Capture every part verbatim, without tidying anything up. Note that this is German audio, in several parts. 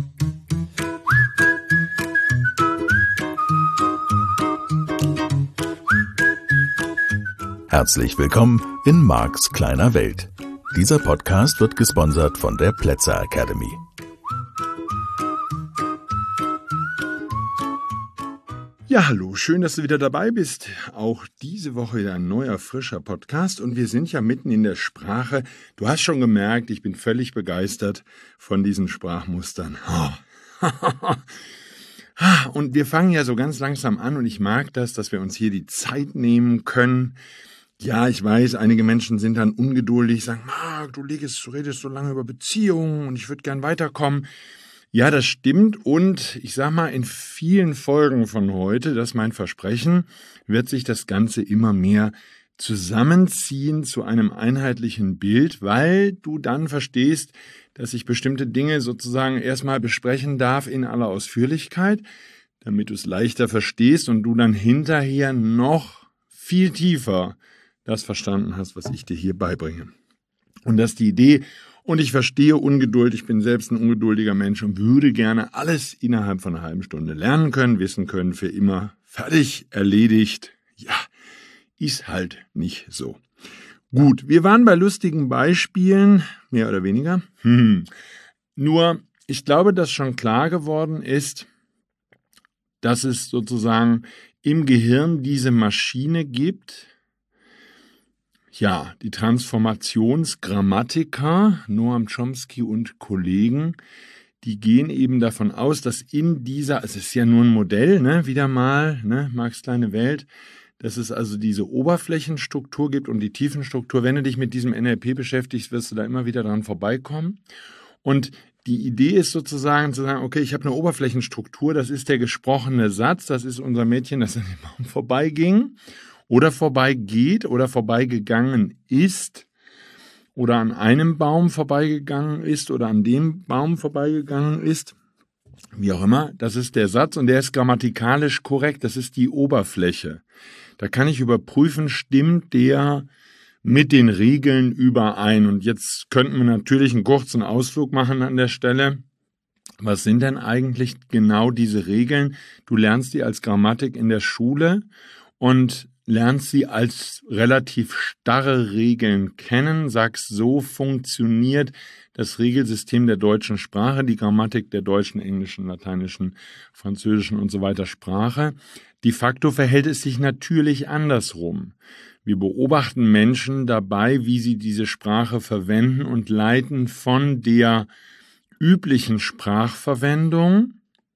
Herzlich willkommen in Marks kleiner Welt. Dieser Podcast wird gesponsert von der Plätzer Academy. Ja, hallo, schön, dass du wieder dabei bist. Auch diese Woche wieder ein neuer, frischer Podcast und wir sind ja mitten in der Sprache. Du hast schon gemerkt, ich bin völlig begeistert von diesen Sprachmustern. Und wir fangen ja so ganz langsam an und ich mag das, dass wir uns hier die Zeit nehmen können. Ja, ich weiß, einige Menschen sind dann ungeduldig, sagen, Marc, du redest, du redest so lange über Beziehungen und ich würde gern weiterkommen. Ja, das stimmt und ich sag mal, in vielen Folgen von heute, das ist mein Versprechen, wird sich das Ganze immer mehr zusammenziehen zu einem einheitlichen Bild, weil du dann verstehst, dass ich bestimmte Dinge sozusagen erstmal besprechen darf in aller Ausführlichkeit, damit du es leichter verstehst und du dann hinterher noch viel tiefer das verstanden hast, was ich dir hier beibringe. Und das ist die Idee. Und ich verstehe Ungeduld, ich bin selbst ein ungeduldiger Mensch und würde gerne alles innerhalb von einer halben Stunde lernen können, wissen können, für immer fertig, erledigt. Ja, ist halt nicht so. Gut, wir waren bei lustigen Beispielen, mehr oder weniger. Hm. Nur, ich glaube, dass schon klar geworden ist, dass es sozusagen im Gehirn diese Maschine gibt, ja, die Transformationsgrammatiker, Noam Chomsky und Kollegen, die gehen eben davon aus, dass in dieser, es ist ja nur ein Modell, ne, wieder mal, ne, Marks kleine Welt, dass es also diese Oberflächenstruktur gibt und die Tiefenstruktur. Wenn du dich mit diesem N L P beschäftigst, wirst du da immer wieder dran vorbeikommen. Und die Idee ist sozusagen zu sagen, okay, ich habe eine Oberflächenstruktur, das ist der gesprochene Satz, das ist unser Mädchen, das an dem Baum vorbeiging. Oder vorbeigeht oder vorbeigegangen ist oder an einem Baum vorbeigegangen ist oder an dem Baum vorbeigegangen ist, wie auch immer, das ist der Satz und der ist grammatikalisch korrekt, das ist die Oberfläche. Da kann ich überprüfen, stimmt der mit den Regeln überein? Und jetzt könnten wir natürlich einen kurzen Ausflug machen an der Stelle. Was sind denn eigentlich genau diese Regeln? Du lernst die als Grammatik in der Schule und lernst sie als relativ starre Regeln kennen, sagst, so funktioniert das Regelsystem der deutschen Sprache, die Grammatik der deutschen, englischen, lateinischen, französischen und so weiter Sprache. De facto verhält es sich natürlich andersrum. Wir beobachten Menschen dabei, wie sie diese Sprache verwenden und leiten von der üblichen Sprachverwendung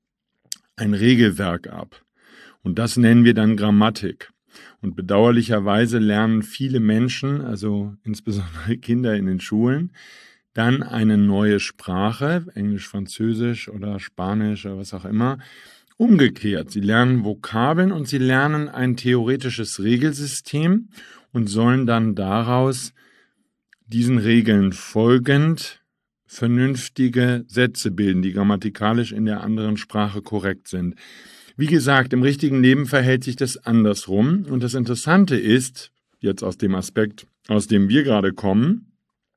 ein Regelwerk ab. Und das nennen wir dann Grammatik. Und bedauerlicherweise lernen viele Menschen, also insbesondere Kinder in den Schulen, dann eine neue Sprache, Englisch, Französisch oder Spanisch oder was auch immer, umgekehrt. Sie lernen Vokabeln und sie lernen ein theoretisches Regelsystem und sollen dann daraus diesen Regeln folgend vernünftige Sätze bilden, die grammatikalisch in der anderen Sprache korrekt sind. Wie gesagt, im richtigen Leben verhält sich das andersrum. Und das Interessante ist, jetzt aus dem Aspekt, aus dem wir gerade kommen,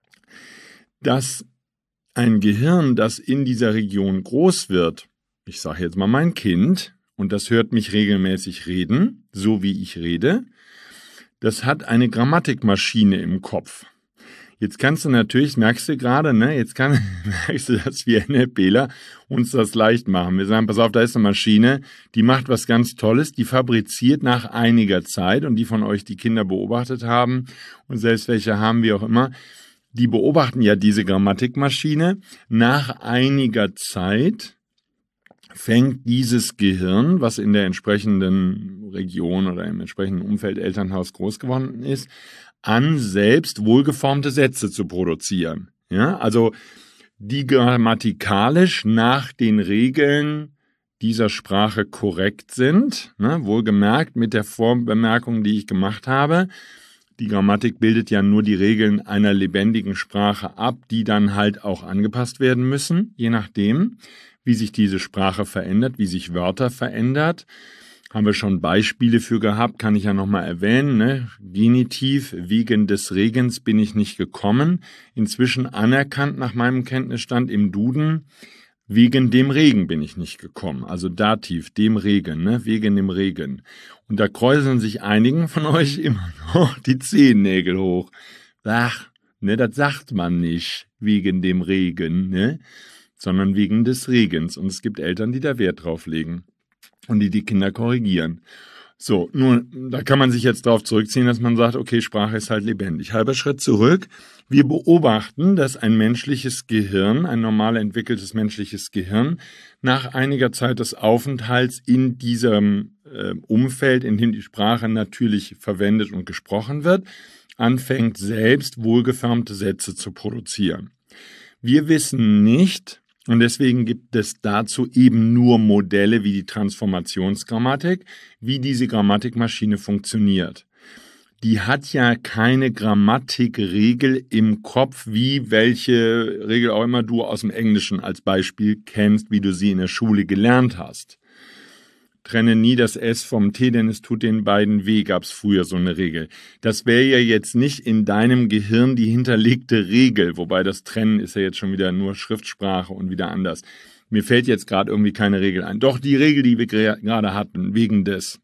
dass ein Gehirn, das in dieser Region groß wird, ich sage jetzt mal mein Kind, und das hört mich regelmäßig reden, so wie ich rede, das hat eine Grammatikmaschine im Kopf. Jetzt kannst du natürlich, merkst du gerade, ne, jetzt kann, merkst du, dass wir NLPler uns das leicht machen. Wir sagen, pass auf, da ist eine Maschine, die macht was ganz Tolles, die fabriziert nach einiger Zeit und die von euch die Kinder beobachtet haben und selbst welche haben, wie auch immer, die beobachten ja diese Grammatikmaschine. Nach einiger Zeit fängt dieses Gehirn, was in der entsprechenden Region oder im entsprechenden Umfeld Elternhaus groß geworden ist, an, selbst wohlgeformte Sätze zu produzieren. Ja, also die grammatikalisch nach den Regeln dieser Sprache korrekt sind, ne, wohlgemerkt mit der Vorbemerkung, die ich gemacht habe. Die Grammatik bildet ja nur die Regeln einer lebendigen Sprache ab, die dann halt auch angepasst werden müssen, je nachdem, wie sich diese Sprache verändert, wie sich Wörter verändert. Haben wir schon Beispiele für gehabt, kann ich ja nochmal erwähnen. Ne? Genitiv, wegen des Regens bin ich nicht gekommen. Inzwischen anerkannt nach meinem Kenntnisstand im Duden. Wegen dem Regen bin ich nicht gekommen. Also Dativ, dem Regen, ne? Wegen dem Regen. Und da kräuseln sich einigen von euch immer noch die Zehennägel hoch. Ach, ne, das sagt man nicht, wegen dem Regen, ne? Sondern wegen des Regens. Und es gibt Eltern, die da Wert drauf legen und die die Kinder korrigieren. So, nun, da kann man sich jetzt darauf zurückziehen, dass man sagt, okay, Sprache ist halt lebendig. Halber Schritt zurück. Wir beobachten, dass ein menschliches Gehirn, ein normal entwickeltes menschliches Gehirn, nach einiger Zeit des Aufenthalts in diesem äh, Umfeld, in dem die Sprache natürlich verwendet und gesprochen wird, anfängt selbst wohlgeformte Sätze zu produzieren. Wir wissen nicht, und deswegen gibt es dazu eben nur Modelle wie die Transformationsgrammatik, wie diese Grammatikmaschine funktioniert. Die hat ja keine Grammatikregel im Kopf, wie welche Regel auch immer du aus dem Englischen als Beispiel kennst, wie du sie in der Schule gelernt hast. Trenne nie das S vom T, denn es tut den beiden weh, gab es früher so eine Regel. Das wäre ja jetzt nicht in deinem Gehirn die hinterlegte Regel, wobei das Trennen ist ja jetzt schon wieder nur Schriftsprache und wieder anders. Mir fällt jetzt gerade irgendwie keine Regel ein. Doch die Regel, die wir gerade hatten, wegen des.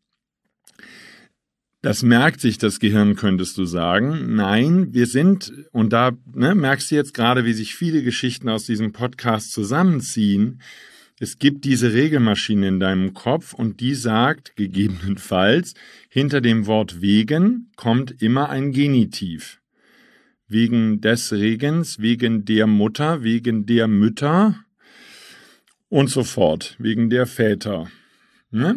Das merkt sich das Gehirn, könntest du sagen. Nein, wir sind, und da ne, merkst du jetzt gerade, wie sich viele Geschichten aus diesem Podcast zusammenziehen. Es gibt diese Regelmaschine in deinem Kopf und die sagt, gegebenenfalls, hinter dem Wort wegen kommt immer ein Genitiv. Wegen des Regens, wegen der Mutter, wegen der Mütter und so fort, wegen der Väter. Ne?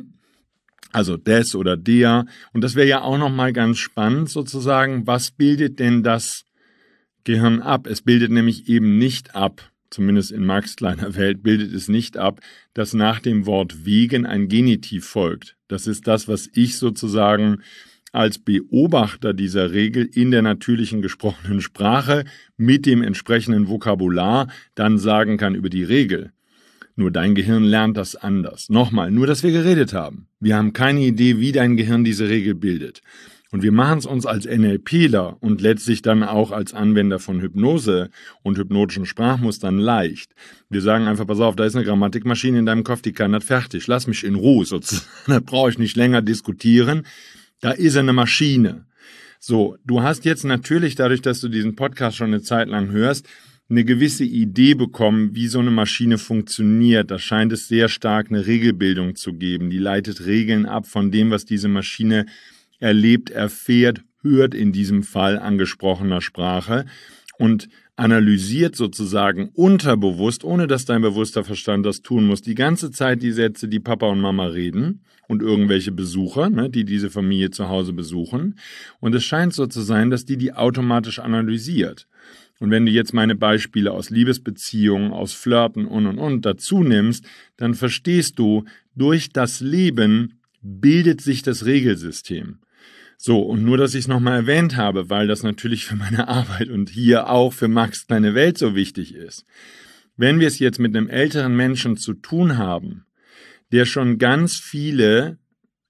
Also des oder der. Und das wäre ja auch nochmal ganz spannend sozusagen, was bildet denn das Gehirn ab? Es bildet nämlich eben nicht ab, zumindest in Marx' kleiner Welt, bildet es nicht ab, dass nach dem Wort wegen ein Genitiv folgt. Das ist das, was ich sozusagen als Beobachter dieser Regel in der natürlichen gesprochenen Sprache mit dem entsprechenden Vokabular dann sagen kann über die Regel. Nur dein Gehirn lernt das anders. Nochmal, nur dass wir geredet haben. Wir haben keine Idee, wie dein Gehirn diese Regel bildet. Und wir machen es uns als NLPler und letztlich dann auch als Anwender von Hypnose und hypnotischen Sprachmustern leicht. Wir sagen einfach, pass auf, da ist eine Grammatikmaschine in deinem Kopf, die kann das fertig. Lass mich in Ruhe sozusagen. Da brauche ich nicht länger diskutieren. Da ist eine Maschine. So, du hast jetzt natürlich, dadurch, dass du diesen Podcast schon eine Zeit lang hörst, eine gewisse Idee bekommen, wie so eine Maschine funktioniert. Da scheint es sehr stark eine Regelbildung zu geben. Die leitet Regeln ab von dem, was diese Maschine erlebt, erfährt, hört in diesem Fall angesprochener Sprache und analysiert sozusagen unterbewusst, ohne dass dein bewusster Verstand das tun muss, die ganze Zeit die Sätze, die Papa und Mama reden und irgendwelche Besucher, ne, die diese Familie zu Hause besuchen. Und es scheint so zu sein, dass die die automatisch analysiert. Und wenn du jetzt meine Beispiele aus Liebesbeziehungen, aus Flirten und und und dazu nimmst, dann verstehst du, durch das Leben bildet sich das Regelsystem. So, und nur, dass ich es nochmal erwähnt habe, weil das natürlich für meine Arbeit und hier auch für Marx' kleine Welt so wichtig ist. Wenn wir es jetzt mit einem älteren Menschen zu tun haben, der schon ganz viele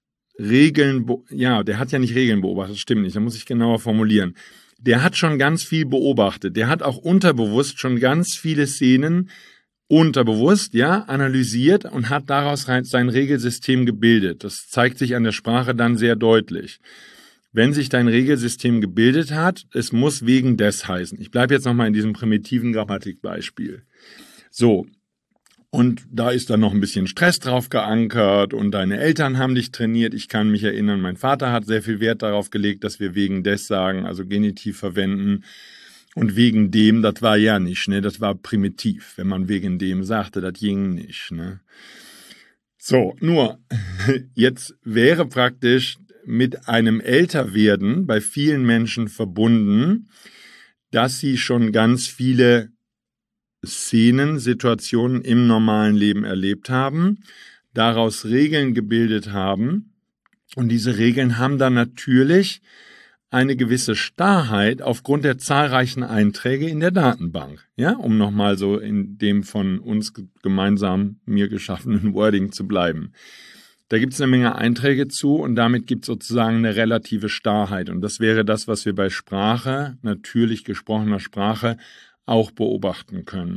Regeln, ja, der hat ja nicht Regeln beobachtet, das stimmt nicht, da muss ich genauer formulieren. Der hat schon ganz viel beobachtet, der hat auch unterbewusst schon ganz viele Szenen unterbewusst, ja, analysiert und hat daraus sein Regelsystem gebildet. Das zeigt sich an der Sprache dann sehr deutlich. Wenn sich dein Regelsystem gebildet hat, es muss wegen des heißen. Ich bleibe jetzt nochmal in diesem primitiven Grammatikbeispiel. So, und da ist dann noch ein bisschen Stress drauf geankert und deine Eltern haben dich trainiert. Ich kann mich erinnern, mein Vater hat sehr viel Wert darauf gelegt, dass wir wegen des sagen, also Genitiv verwenden. Und wegen dem, das war ja nicht, ne, das war primitiv. Wenn man wegen dem sagte, das ging nicht, ne. So, nur, jetzt wäre praktisch mit einem Älterwerden bei vielen Menschen verbunden, dass sie schon ganz viele Szenen, Situationen im normalen Leben erlebt haben, daraus Regeln gebildet haben und diese Regeln haben dann natürlich eine gewisse Starrheit aufgrund der zahlreichen Einträge in der Datenbank, ja, um nochmal so in dem von uns gemeinsam mir geschaffenen Wording zu bleiben. Da gibt es eine Menge Einträge zu und damit gibt es sozusagen eine relative Starrheit. Und das wäre das, was wir bei Sprache, natürlich gesprochener Sprache, auch beobachten können.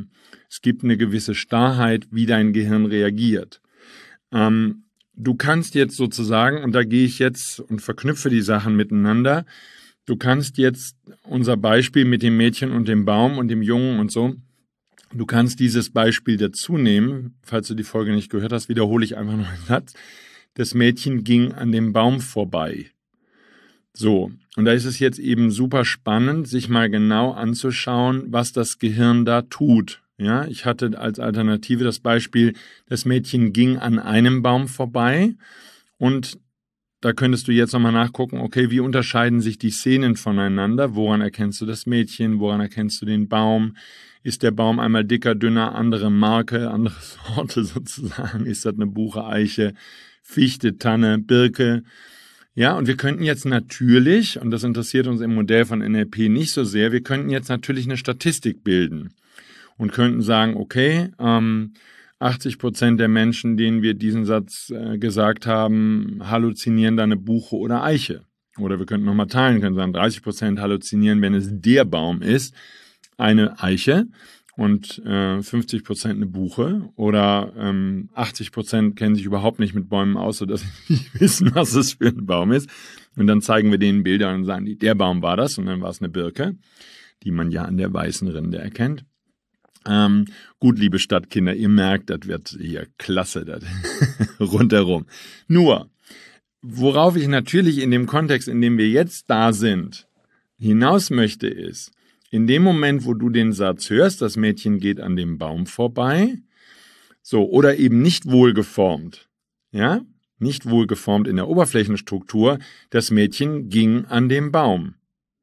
Es gibt eine gewisse Starrheit, wie dein Gehirn reagiert. Ähm, du kannst jetzt sozusagen, und da gehe ich jetzt und verknüpfe die Sachen miteinander, du kannst jetzt unser Beispiel mit dem Mädchen und dem Baum und dem Jungen und so, du kannst dieses Beispiel dazu nehmen. Falls du die Folge nicht gehört hast, wiederhole ich einfach noch einen Satz. Das Mädchen ging an dem Baum vorbei. So, und da ist es jetzt eben super spannend, sich mal genau anzuschauen, was das Gehirn da tut. Ja, ich hatte als Alternative das Beispiel, das Mädchen ging an einem Baum vorbei und da könntest du jetzt nochmal nachgucken, okay, wie unterscheiden sich die Szenen voneinander? Woran erkennst du das Mädchen? Woran erkennst du den Baum? Ist der Baum einmal dicker, dünner, andere Marke, andere Sorte sozusagen? Ist das eine Buche, Eiche, Fichte, Tanne, Birke? Ja, und wir könnten jetzt natürlich, und das interessiert uns im Modell von N L P nicht so sehr, wir könnten jetzt natürlich eine Statistik bilden und könnten sagen, okay, ähm, achtzig Prozent der Menschen, denen wir diesen Satz äh, gesagt haben, halluzinieren da eine Buche oder Eiche. Oder wir könnten nochmal teilen, können sagen, dreißig Prozent halluzinieren, wenn es der Baum ist, eine Eiche und äh, fünfzig Prozent eine Buche. Oder ähm, achtzig Prozent kennen sich überhaupt nicht mit Bäumen aus, sodass sie nicht wissen, was es für ein Baum ist. Und dann zeigen wir denen Bilder und sagen, die, der Baum war das und dann war es eine Birke, die man ja an der weißen Rinde erkennt. Ähm, gut, liebe Stadtkinder, ihr merkt, das wird hier klasse, das rundherum. Nur, worauf ich natürlich in dem Kontext, in dem wir jetzt da sind, hinaus möchte, ist, in dem Moment, wo du den Satz hörst, das Mädchen geht an dem Baum vorbei, so, oder eben nicht wohlgeformt, ja, nicht wohlgeformt in der Oberflächenstruktur, das Mädchen ging an dem Baum.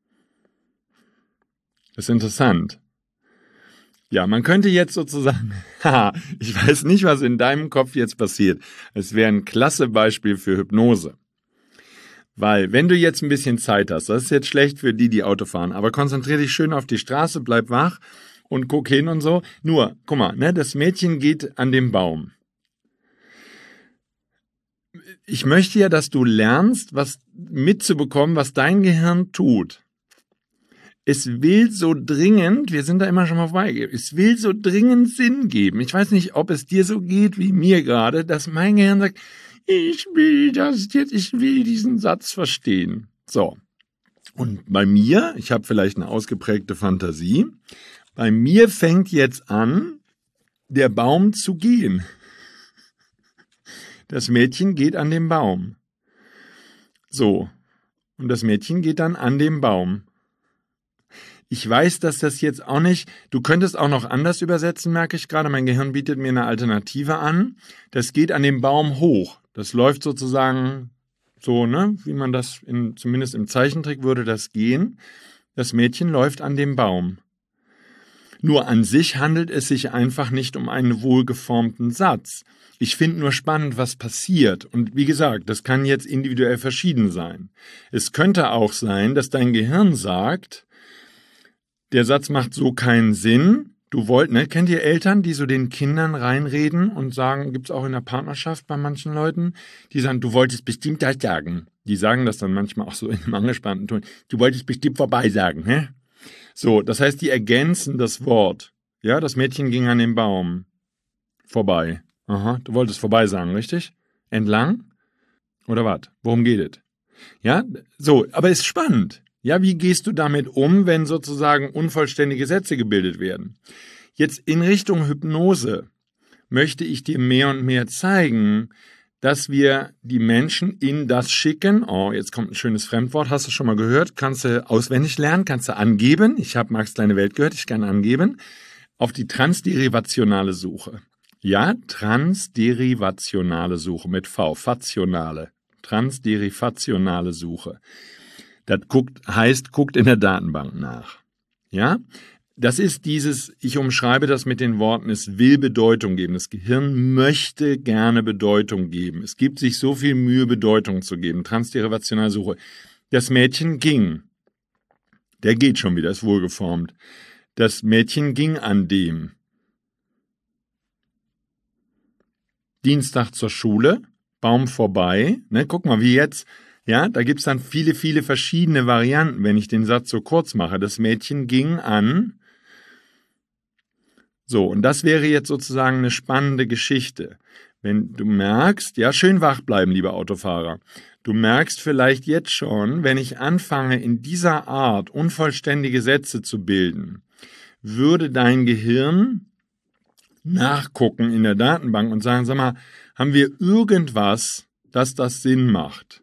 Das ist interessant. Ja, man könnte jetzt sozusagen, haha, ich weiß nicht, was in deinem Kopf jetzt passiert. Es wäre ein klasse Beispiel für Hypnose. Weil, wenn du jetzt ein bisschen Zeit hast, das ist jetzt schlecht für die, die Auto fahren, aber konzentriere dich schön auf die Straße, bleib wach und guck hin und so. Nur, guck mal, ne, das Mädchen geht an den Baum. Ich möchte ja, dass du lernst, was mitzubekommen, was dein Gehirn tut. Es will so dringend, wir sind da immer schon mal vorbei, es will so dringend Sinn geben. Ich weiß nicht, ob es dir so geht wie mir gerade, dass mein Gehirn sagt, ich will das jetzt, ich will diesen Satz verstehen. So. Und bei mir, ich habe vielleicht eine ausgeprägte Fantasie, bei mir fängt jetzt an, der Baum zu gehen. Das Mädchen geht an den Baum. So. Und das Mädchen geht dann an den Baum. Ich weiß, dass das jetzt auch nicht, du könntest auch noch anders übersetzen, merke ich gerade. Mein Gehirn bietet mir eine Alternative an. Das geht an dem Baum hoch. Das läuft sozusagen so, ne, wie man das in, zumindest im Zeichentrick würde das gehen. Das Mädchen läuft an dem Baum. Nur an sich handelt es sich einfach nicht um einen wohlgeformten Satz. Ich finde nur spannend, was passiert. Und wie gesagt, das kann jetzt individuell verschieden sein. Es könnte auch sein, dass dein Gehirn sagt, der Satz macht so keinen Sinn. Du wollt, ne? Kennt ihr Eltern, die so den Kindern reinreden und sagen, gibt's auch in der Partnerschaft bei manchen Leuten, die sagen, du wolltest bestimmt das sagen. Die sagen das dann manchmal auch so in einem angespannten Ton. Du wolltest bestimmt vorbei sagen, hä? So, das heißt, die ergänzen das Wort. Ja, das Mädchen ging an den Baum. Vorbei. Aha, du wolltest vorbei sagen, richtig? Entlang? Oder was? Worum geht es? Ja, so, aber ist spannend. Ja, wie gehst du damit um, wenn sozusagen unvollständige Sätze gebildet werden? Jetzt in Richtung Hypnose möchte ich dir mehr und mehr zeigen, dass wir die Menschen in das schicken. Oh, jetzt kommt ein schönes Fremdwort, hast du schon mal gehört? Kannst du auswendig lernen, kannst du angeben. Ich habe Marx kleine Welt gehört, ich kann angeben. Auf die transderivationale Suche. Ja, transderivationale Suche mit V, fationale. Transderivationale Suche. Das guckt, heißt, guckt in der Datenbank nach. Ja, das ist dieses, ich umschreibe das mit den Worten, es will Bedeutung geben. Das Gehirn möchte gerne Bedeutung geben. Es gibt sich so viel Mühe, Bedeutung zu geben. Transderivationale Suche. Das Mädchen ging. Der geht schon wieder, ist wohlgeformt. Das Mädchen ging an dem. Dienstag zur Schule, Baum vorbei. Ne, guck mal, wie jetzt. Ja, da gibt's dann viele, viele verschiedene Varianten, wenn ich den Satz so kurz mache. Das Mädchen ging an. So, und das wäre jetzt sozusagen eine spannende Geschichte. Wenn du merkst, ja, schön wach bleiben, lieber Autofahrer. Du merkst vielleicht jetzt schon, wenn ich anfange, in dieser Art unvollständige Sätze zu bilden, würde dein Gehirn nachgucken in der Datenbank und sagen, sag mal, haben wir irgendwas, dass das Sinn macht?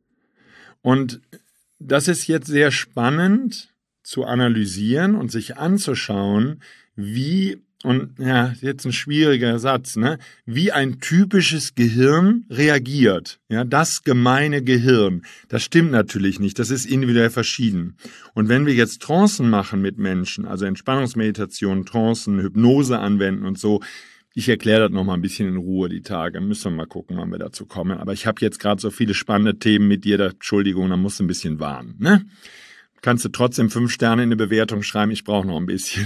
Und das ist jetzt sehr spannend zu analysieren und sich anzuschauen, wie, und ja, jetzt ein schwieriger Satz, ne, wie ein typisches Gehirn reagiert. Ja, das gemeine Gehirn. Das stimmt natürlich nicht, das ist individuell verschieden. Und wenn wir jetzt Trancen machen mit Menschen, also Entspannungsmeditation, Trancen, Hypnose anwenden und so, ich erkläre das nochmal ein bisschen in Ruhe die Tage, müssen wir mal gucken, wann wir dazu kommen. Aber ich habe jetzt gerade so viele spannende Themen mit dir, da, Entschuldigung, da musst du ein bisschen warnen, ne? Kannst du trotzdem fünf Sterne in eine Bewertung schreiben, ich brauche noch ein bisschen.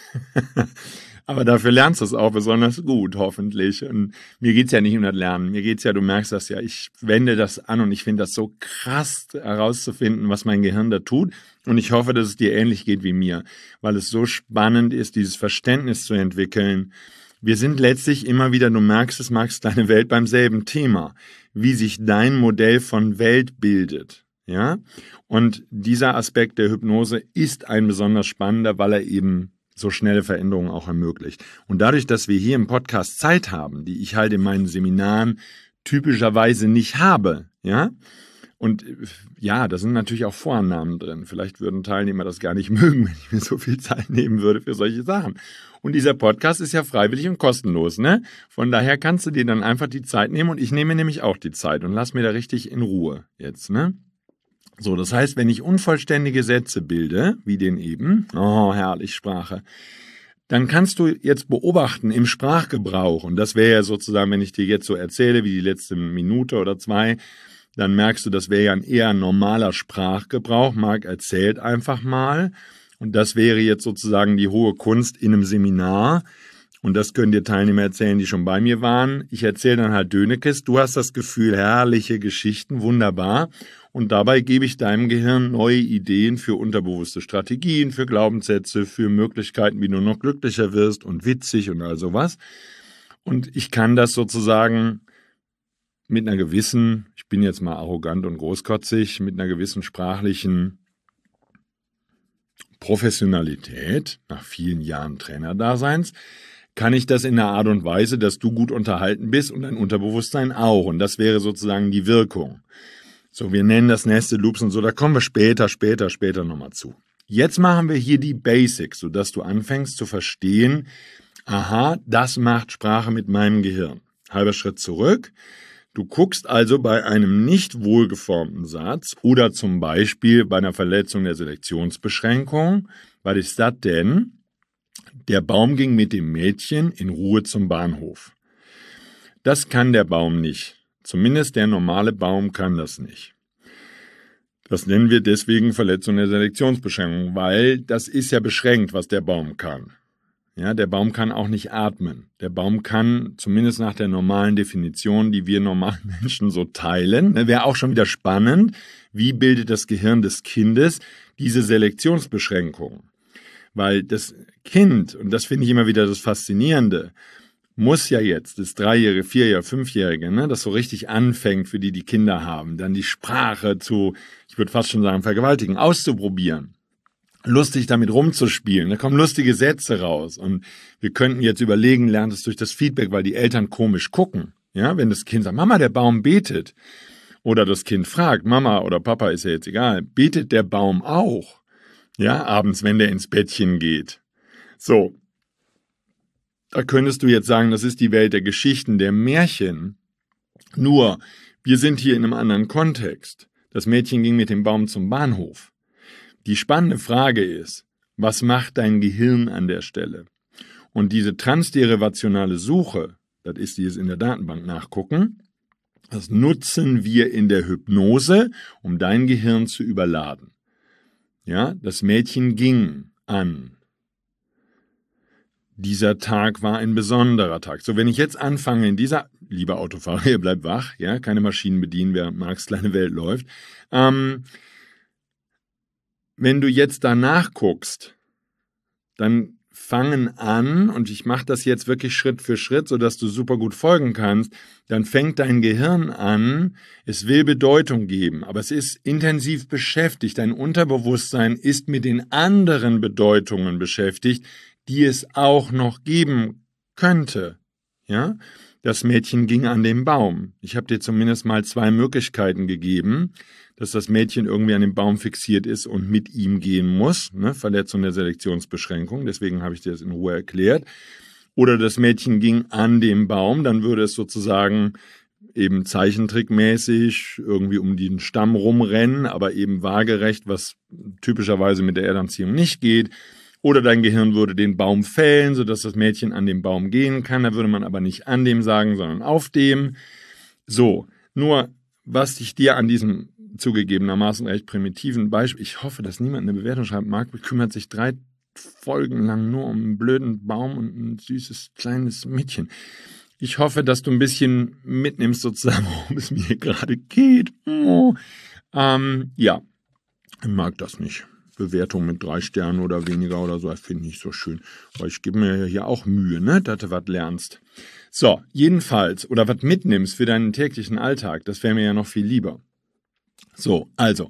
Aber dafür lernst du es auch besonders gut, hoffentlich. Und mir geht's ja nicht um das Lernen. Mir geht's ja, du merkst das ja, ich wende das an und ich finde das so krass herauszufinden, was mein Gehirn da tut. Und ich hoffe, dass es dir ähnlich geht wie mir, weil es so spannend ist, dieses Verständnis zu entwickeln. Wir sind letztlich immer wieder, du merkst es, magst deine Welt beim selben Thema, wie sich dein Modell von Welt bildet. Ja? Und dieser Aspekt der Hypnose ist ein besonders spannender, weil er eben so schnelle Veränderungen auch ermöglicht. Und dadurch, dass wir hier im Podcast Zeit haben, die ich halt in meinen Seminaren typischerweise nicht habe, ja, und ja, da sind natürlich auch Vorannahmen drin. Vielleicht würden Teilnehmer das gar nicht mögen, wenn ich mir so viel Zeit nehmen würde für solche Sachen. Und dieser Podcast ist ja freiwillig und kostenlos, ne? Von daher kannst du dir dann einfach die Zeit nehmen und ich nehme nämlich auch die Zeit und lass mir da richtig in Ruhe jetzt, ne? So, das heißt, wenn ich unvollständige Sätze bilde, wie den eben, oh, herrlich Sprache, dann kannst du jetzt beobachten im Sprachgebrauch, und das wäre ja sozusagen, wenn ich dir jetzt so erzähle, wie die letzte Minute oder zwei, dann merkst du, das wäre ja ein eher normaler Sprachgebrauch. Marc erzählt einfach mal, und das wäre jetzt sozusagen die hohe Kunst in einem Seminar, und das können dir Teilnehmer erzählen, die schon bei mir waren. Ich erzähle dann halt Dönekes, du hast das Gefühl, herrliche Geschichten, wunderbar. Und dabei gebe ich deinem Gehirn neue Ideen für unterbewusste Strategien, für Glaubenssätze, für Möglichkeiten, wie du noch glücklicher wirst und witzig und all sowas. Und ich kann das sozusagen mit einer gewissen, ich bin jetzt mal arrogant und großkotzig, mit einer gewissen sprachlichen Professionalität, nach vielen Jahren Trainerdaseins, kann ich das in einer Art und Weise, dass du gut unterhalten bist und dein Unterbewusstsein auch. Und das wäre sozusagen die Wirkung. So, wir nennen das Nested Loops und so, da kommen wir später, später, später nochmal zu. Jetzt machen wir hier die Basics, sodass du anfängst zu verstehen, aha, das macht Sprache mit meinem Gehirn. Halber Schritt zurück. Du guckst also bei einem nicht wohlgeformten Satz oder zum Beispiel bei einer Verletzung der Selektionsbeschränkung, was ist das denn? Der Baum ging mit dem Mädchen in Ruhe zum Bahnhof. Das kann der Baum nicht. Zumindest der normale Baum kann das nicht. Das nennen wir deswegen Verletzung der Selektionsbeschränkung, weil das ist ja beschränkt, was der Baum kann. Ja, der Baum kann auch nicht atmen. Der Baum kann, zumindest nach der normalen Definition, die wir normalen Menschen so teilen, ne, wäre auch schon wieder spannend, wie bildet das Gehirn des Kindes diese Selektionsbeschränkung? Weil das Kind, und das finde ich immer wieder das Faszinierende, muss ja jetzt, das Dreijährige, Vierjährige, Fünfjährige, ne, das so richtig anfängt, für die die Kinder haben, dann die Sprache zu, ich würde fast schon sagen, vergewaltigen, auszuprobieren, lustig damit rumzuspielen, da kommen lustige Sätze raus und wir könnten jetzt überlegen, lernt es durch das Feedback, weil die Eltern komisch gucken, ja, wenn das Kind sagt, Mama, der Baum betet, oder das Kind fragt, Mama oder Papa, ist ja jetzt egal, betet der Baum auch, ja, abends, wenn der ins Bettchen geht, so. Da könntest du jetzt sagen, das ist die Welt der Geschichten, der Märchen. Nur, wir sind hier in einem anderen Kontext. Das Mädchen ging mit dem Baum zum Bahnhof. Die spannende Frage ist, was macht dein Gehirn an der Stelle? Und diese transderivationale Suche, das ist dieses in der Datenbank nachgucken, das nutzen wir in der Hypnose, um dein Gehirn zu überladen. Ja, das Mädchen ging an. Dieser Tag war ein besonderer Tag. So, wenn ich jetzt anfange in dieser, lieber Autofahrer, ihr bleibt wach, ja, keine Maschinen bedienen, während Marcs kleine Welt läuft. Ähm, wenn du jetzt danach guckst, dann fangen an, und ich mache das jetzt wirklich Schritt für Schritt, sodass du super gut folgen kannst, dann fängt dein Gehirn an, es will Bedeutung geben, aber es ist intensiv beschäftigt. Dein Unterbewusstsein ist mit den anderen Bedeutungen beschäftigt, die es auch noch geben könnte. Ja? Das Mädchen ging an den Baum. Ich habe dir zumindest mal zwei Möglichkeiten gegeben, dass das Mädchen irgendwie an dem Baum fixiert ist und mit ihm gehen muss, ne? Verletzung der Selektionsbeschränkung, deswegen habe ich dir das in Ruhe erklärt. Oder das Mädchen ging an dem Baum, dann würde es sozusagen eben zeichentrickmäßig irgendwie um den Stamm rumrennen, aber eben waagerecht, was typischerweise mit der Erdanziehung nicht geht. Oder dein Gehirn würde den Baum fällen, sodass das Mädchen an dem Baum gehen kann. Da würde man aber nicht an dem sagen, sondern auf dem. So, nur was ich dir an diesem zugegebenermaßen recht primitiven Beispiel, ich hoffe, dass niemand eine Bewertung schreibt, Marc kümmert sich drei Folgen lang nur um einen blöden Baum und ein süßes kleines Mädchen. Ich hoffe, dass du ein bisschen mitnimmst sozusagen, worum es mir gerade geht. Oh. Ähm, ja, ich mag das nicht. Bewertung mit drei Sternen oder weniger oder so, das finde ich nicht so schön. Weil ich gebe mir hier auch Mühe, ne, dass du was lernst. So, jedenfalls, oder was mitnimmst für deinen täglichen Alltag, das wäre mir ja noch viel lieber. So, also,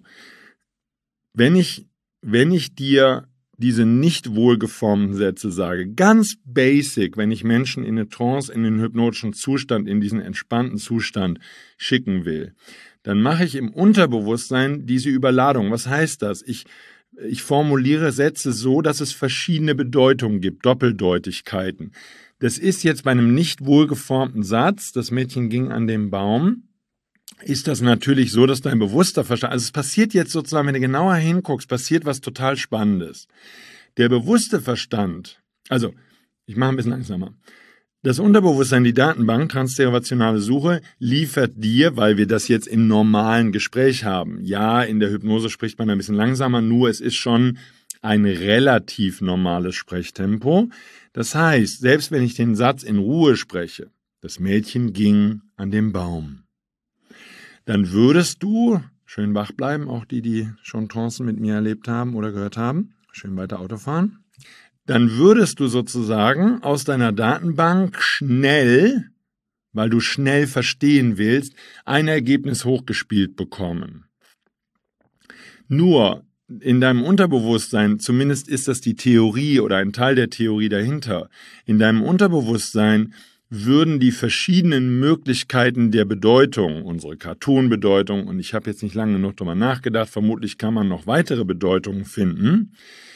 wenn ich, wenn ich dir diese nicht wohlgeformten Sätze sage, ganz basic, wenn ich Menschen in eine Trance, in den hypnotischen Zustand, in diesen entspannten Zustand schicken will, dann mache ich im Unterbewusstsein diese Überladung. Was heißt das? Ich, ich formuliere Sätze so, dass es verschiedene Bedeutungen gibt, Doppeldeutigkeiten. Das ist jetzt bei einem nicht wohlgeformten Satz, das Mädchen ging an den Baum, ist das natürlich so, dass dein bewusster Verstand, also es passiert jetzt sozusagen, wenn du genauer hinguckst, passiert was total Spannendes. Der bewusste Verstand, also ich mache ein bisschen langsamer, das Unterbewusstsein, die Datenbank, transderivationale Suche, liefert dir, weil wir das jetzt im normalen Gespräch haben. Ja, in der Hypnose spricht man ein bisschen langsamer, nur es ist schon ein relativ normales Sprechtempo. Das heißt, selbst wenn ich den Satz in Ruhe spreche, das Mädchen ging an den Baum, dann würdest du, schön wach bleiben, auch die, die schon Trancen mit mir erlebt haben oder gehört haben, schön weiter Auto fahren, dann würdest du sozusagen aus deiner Datenbank schnell, weil du schnell verstehen willst, ein Ergebnis hochgespielt bekommen. Nur in deinem Unterbewusstsein, zumindest ist das die Theorie oder ein Teil der Theorie dahinter, in deinem Unterbewusstsein würden die verschiedenen Möglichkeiten der Bedeutung, unsere Cartoon-Bedeutung, und ich habe jetzt nicht lange genug darüber nachgedacht, vermutlich kann man noch weitere Bedeutungen finden,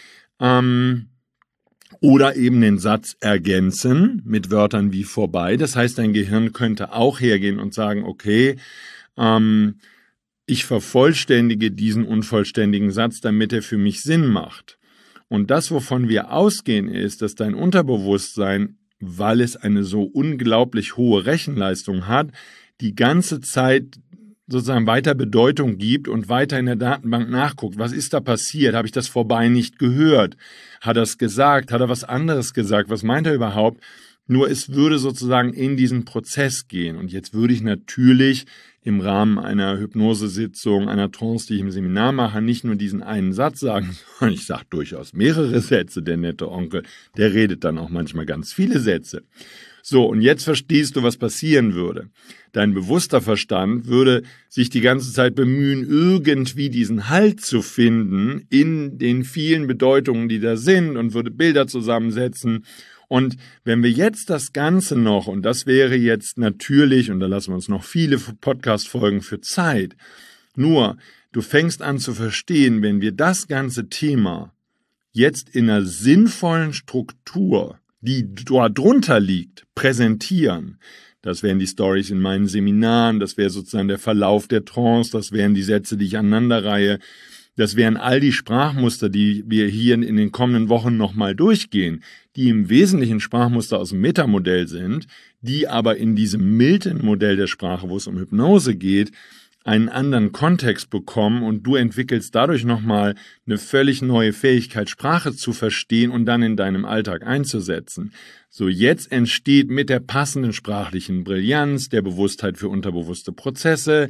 ähm, oder eben den Satz ergänzen mit Wörtern wie vorbei. Das heißt, dein Gehirn könnte auch hergehen und sagen, okay, ähm, ich vervollständige diesen unvollständigen Satz, damit er für mich Sinn macht. Und das, wovon wir ausgehen, ist, dass dein Unterbewusstsein, weil es eine so unglaublich hohe Rechenleistung hat, die ganze Zeit sozusagen weiter Bedeutung gibt und weiter in der Datenbank nachguckt. Was ist da passiert? Habe ich das vorbei nicht gehört? Hat er es gesagt? Hat er was anderes gesagt? Was meint er überhaupt? Nur es würde sozusagen in diesen Prozess gehen. Und jetzt würde ich natürlich im Rahmen einer Hypnosesitzung, einer Trance, die ich im Seminar mache, nicht nur diesen einen Satz sagen, sondern ich sage durchaus mehrere Sätze, der nette Onkel, der redet dann auch manchmal ganz viele Sätze. So, und jetzt verstehst du, was passieren würde. Dein bewusster Verstand würde sich die ganze Zeit bemühen, irgendwie diesen Halt zu finden in den vielen Bedeutungen, die da sind, und würde Bilder zusammensetzen. Und wenn wir jetzt das Ganze noch, und das wäre jetzt natürlich, und da lassen wir uns noch viele Podcast-Folgen für Zeit, nur du fängst an zu verstehen, wenn wir das ganze Thema jetzt in einer sinnvollen Struktur, die dort drunter liegt, präsentieren. Das wären die Stories in meinen Seminaren, das wäre sozusagen der Verlauf der Trance, das wären die Sätze, die ich aneinanderreihe, das wären all die Sprachmuster, die wir hier in den kommenden Wochen nochmal durchgehen, die im Wesentlichen Sprachmuster aus dem Metamodell sind, die aber in diesem Milton-Modell der Sprache, wo es um Hypnose geht, einen anderen Kontext bekommen, und du entwickelst dadurch nochmal eine völlig neue Fähigkeit, Sprache zu verstehen und dann in deinem Alltag einzusetzen. So, jetzt entsteht mit der passenden sprachlichen Brillanz, der Bewusstheit für unterbewusste Prozesse,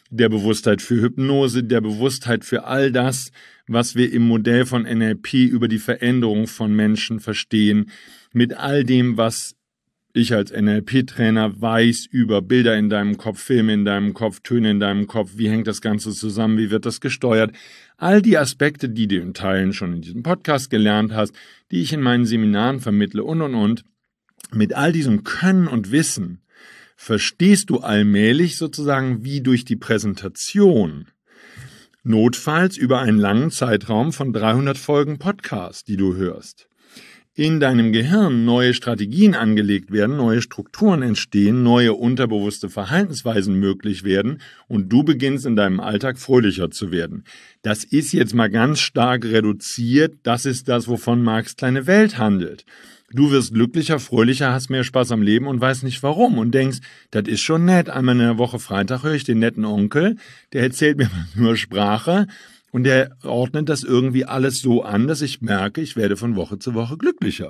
der Bewusstheit für Hypnose, der Bewusstheit für all das, was wir im Modell von N L P über die Veränderung von Menschen verstehen, mit all dem, was ich als N L P-Trainer weiß über Bilder in deinem Kopf, Filme in deinem Kopf, Töne in deinem Kopf, wie hängt das Ganze zusammen, wie wird das gesteuert. All die Aspekte, die du in Teilen schon in diesem Podcast gelernt hast, die ich in meinen Seminaren vermittle und, und, und. Mit all diesem Können und Wissen verstehst du allmählich sozusagen wie durch die Präsentation, notfalls über einen langen Zeitraum von dreihundert Folgen Podcast, die du hörst, in deinem Gehirn neue Strategien angelegt werden, neue Strukturen entstehen, neue unterbewusste Verhaltensweisen möglich werden und du beginnst in deinem Alltag fröhlicher zu werden. Das ist jetzt mal ganz stark reduziert. Das ist das, wovon Marx kleine Welt handelt. Du wirst glücklicher, fröhlicher, hast mehr Spaß am Leben und weißt nicht warum und denkst, das ist schon nett. Einmal in der Woche Freitag höre ich den netten Onkel, der erzählt mir was über Sprache. Und der ordnet das irgendwie alles so an, dass ich merke, ich werde von Woche zu Woche glücklicher.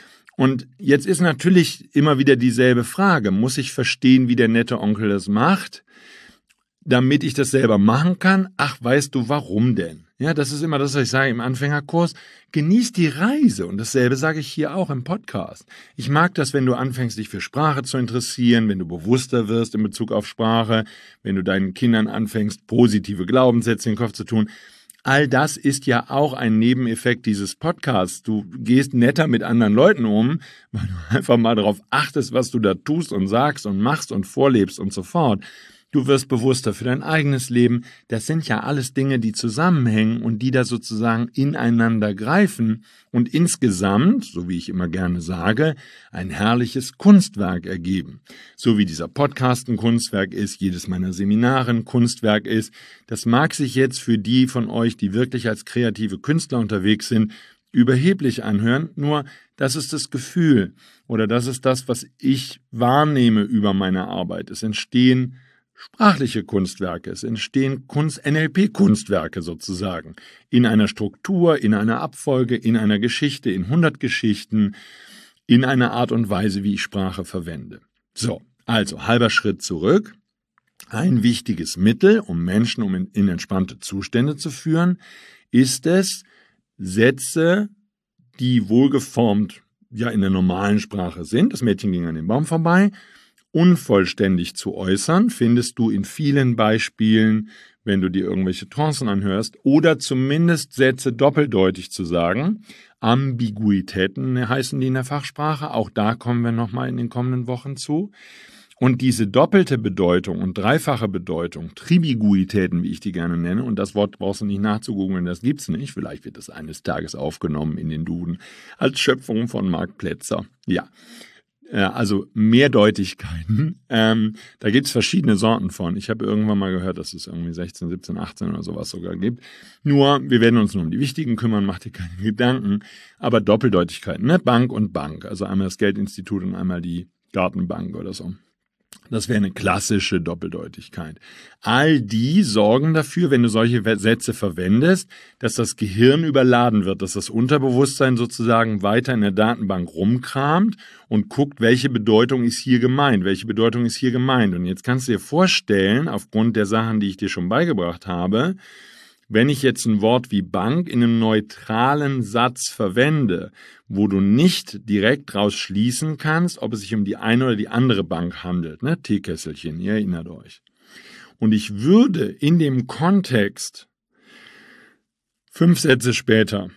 Und jetzt ist natürlich immer wieder dieselbe Frage. Muss ich verstehen, wie der nette Onkel das macht, damit ich das selber machen kann? Ach, weißt du, warum denn? Ja, das ist immer das, was ich sage im Anfängerkurs. Genieß die Reise. Und dasselbe sage ich hier auch im Podcast. Ich mag das, wenn du anfängst, dich für Sprache zu interessieren, wenn du bewusster wirst in Bezug auf Sprache, wenn du deinen Kindern anfängst, positive Glaubenssätze in den Kopf zu tun. All das ist ja auch ein Nebeneffekt dieses Podcasts. Du gehst netter mit anderen Leuten um, weil du einfach mal darauf achtest, was du da tust und sagst und machst und vorlebst und so fort. Du wirst bewusster für dein eigenes Leben. Das sind ja alles Dinge, die zusammenhängen und die da sozusagen ineinander greifen und insgesamt, so wie ich immer gerne sage, ein herrliches Kunstwerk ergeben. So wie dieser Podcast ein Kunstwerk ist, jedes meiner Seminare ein Kunstwerk ist. Das mag sich jetzt für die von euch, die wirklich als kreative Künstler unterwegs sind, überheblich anhören, nur das ist das Gefühl oder das ist das, was ich wahrnehme über meine Arbeit. Es entstehen sprachliche Kunstwerke, es entstehen Kunst, N L P-Kunstwerke sozusagen, in einer Struktur, in einer Abfolge, in einer Geschichte, in hundert Geschichten, in einer Art und Weise, wie ich Sprache verwende. So, also halber Schritt zurück. Ein wichtiges Mittel, um Menschen um in, in entspannte Zustände zu führen, ist es, Sätze, die wohlgeformt ja in der normalen Sprache sind, das Mädchen ging an dem Baum vorbei, unvollständig zu äußern, findest du in vielen Beispielen, wenn du dir irgendwelche Trancen anhörst, oder zumindest Sätze doppeldeutig zu sagen. Ambiguitäten heißen die in der Fachsprache, auch da kommen wir nochmal in den kommenden Wochen zu. Und diese doppelte Bedeutung und dreifache Bedeutung, Tribiguitäten, wie ich die gerne nenne, und das Wort brauchst du nicht nachzugoogeln, das gibt's nicht, vielleicht wird das eines Tages aufgenommen in den Duden, als Schöpfung von Marc Plätzer. Ja. Also Mehrdeutigkeiten, ähm, da gibt es verschiedene Sorten von. Ich habe irgendwann mal gehört, dass es irgendwie sechzehn, siebzehn, achtzehn oder sowas sogar gibt. Nur, wir werden uns nur um die wichtigen kümmern, macht dir keine Gedanken. Aber Doppeldeutigkeiten, ne? Bank und Bank. Also einmal das Geldinstitut und einmal die Gartenbank oder so. Das wäre eine klassische Doppeldeutigkeit. All die sorgen dafür, wenn du solche Sätze verwendest, dass das Gehirn überladen wird, dass das Unterbewusstsein sozusagen weiter in der Datenbank rumkramt und guckt, welche Bedeutung ist hier gemeint, welche Bedeutung ist hier gemeint. Und jetzt kannst du dir vorstellen, aufgrund der Sachen, die ich dir schon beigebracht habe, wenn ich jetzt ein Wort wie Bank in einem neutralen Satz verwende, wo du nicht direkt draus schließen kannst, ob es sich um die eine oder die andere Bank handelt, ne? Teekesselchen, ihr erinnert euch. Und ich würde in dem Kontext fünf Sätze später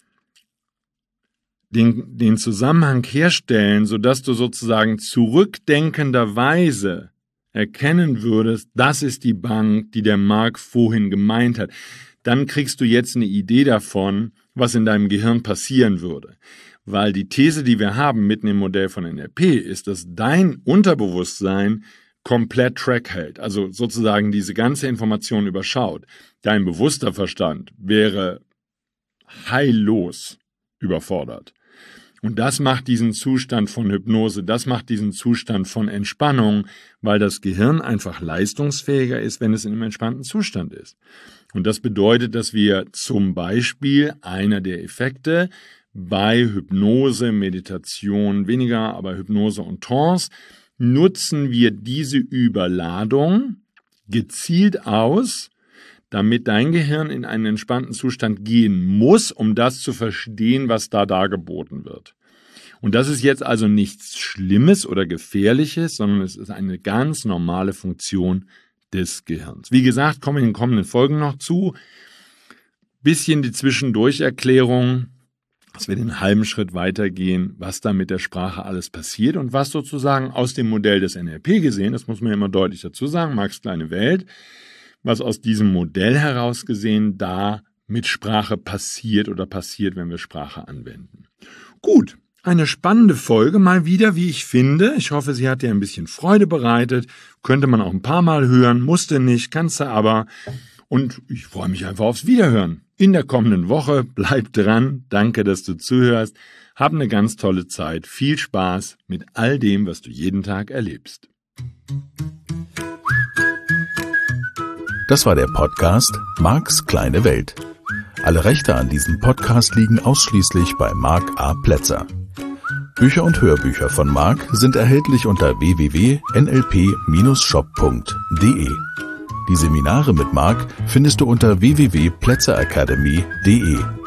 den, den Zusammenhang herstellen, sodass du sozusagen zurückdenkenderweise erkennen würdest, das ist die Bank, die der Marc vorhin gemeint hat, dann kriegst du jetzt eine Idee davon, was in deinem Gehirn passieren würde. Weil die These, die wir haben mitten im Modell von N L P, ist, dass dein Unterbewusstsein komplett Track hält, also sozusagen diese ganze Information überschaut. Dein bewusster Verstand wäre heillos überfordert. Und das macht diesen Zustand von Hypnose, das macht diesen Zustand von Entspannung, weil das Gehirn einfach leistungsfähiger ist, wenn es in einem entspannten Zustand ist. Und das bedeutet, dass wir zum Beispiel einer der Effekte bei Hypnose, Meditation weniger, aber Hypnose und Trance, nutzen wir diese Überladung gezielt aus, damit dein Gehirn in einen entspannten Zustand gehen muss, um das zu verstehen, was da dargeboten wird. Und das ist jetzt also nichts Schlimmes oder Gefährliches, sondern es ist eine ganz normale Funktion des Gehirns. Wie gesagt, kommen in den kommenden Folgen noch zu. Bisschen die Zwischendurcherklärung, dass wir den halben Schritt weitergehen, was da mit der Sprache alles passiert und was sozusagen aus dem Modell des N L P gesehen, das muss man ja immer deutlich dazu sagen, Marx' kleine Welt, was aus diesem Modell heraus gesehen da mit Sprache passiert oder passiert, wenn wir Sprache anwenden. Gut, eine spannende Folge mal wieder, wie ich finde. Ich hoffe, sie hat dir ein bisschen Freude bereitet. Könnte man auch ein paar Mal hören, musste nicht, kannst du aber. Und ich freue mich einfach aufs Wiederhören. In der kommenden Woche, bleib dran. Danke, dass du zuhörst. Hab eine ganz tolle Zeit. Viel Spaß mit all dem, was du jeden Tag erlebst. Das war der Podcast Marks kleine Welt. Alle Rechte an diesem Podcast liegen ausschließlich bei Mark A. Plätzer. Bücher und Hörbücher von Mark sind erhältlich unter w w w punkt n l p dash shop punkt d e. Die Seminare mit Mark findest du unter w w w punkt plätzer academy punkt d e.